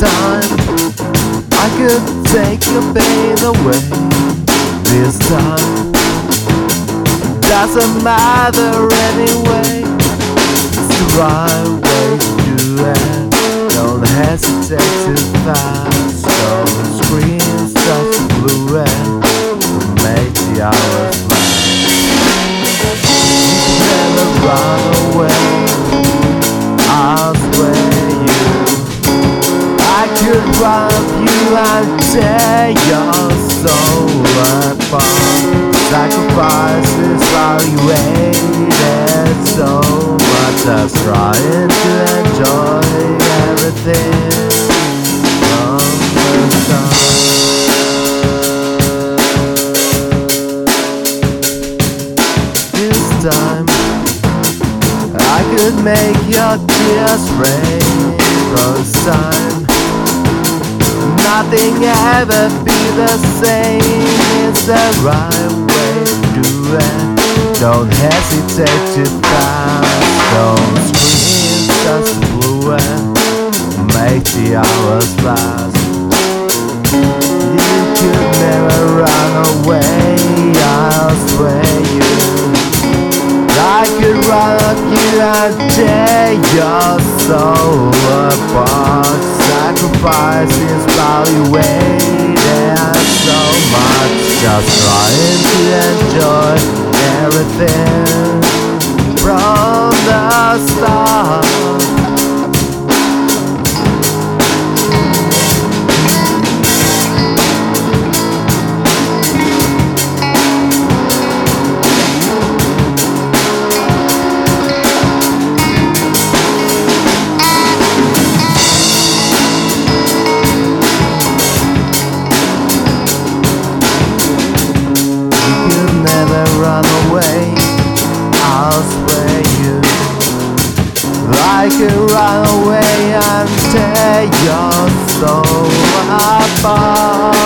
time I could take your pain away. This time doesn't matter anyway. It's the right way to do it. Don't hesitate to pass. Don't scream such a blue red. Make the hours last. You can never run away. I'll swear you. I could rob you and tear your soul apart. Sacrifices valuated so much as trying to enjoy everything from the start. This time I could make your tears rain. First time nothing ever be the same. It's the right way to do it. Don't hesitate to pass. Don't scream just fluent. Make the hours last. You could never run away. I'll swear you. I could rock you and tear your soul apart. Sacrifices valuated so much. Just trying to enjoy everything from the start. Run away, I'll swear you. I could run away and tear your soul apart.